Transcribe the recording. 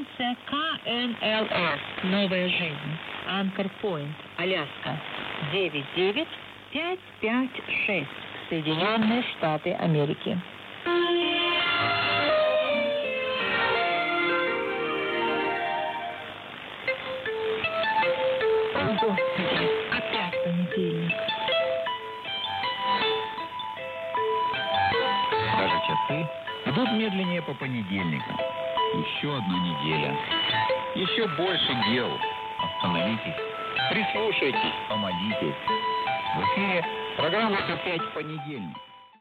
Станция КНЛС «Новая жизнь». Анкор-Пойнт, Аляска. 99556. Соединенные Штаты Америки. Господи, опять понедельник. Даже часы идут медленнее по понедельникам. Еще одна неделя. Еще больше дел. Остановитесь, прислушайтесь, помолитесь. В эфире программа «Опять понедельник».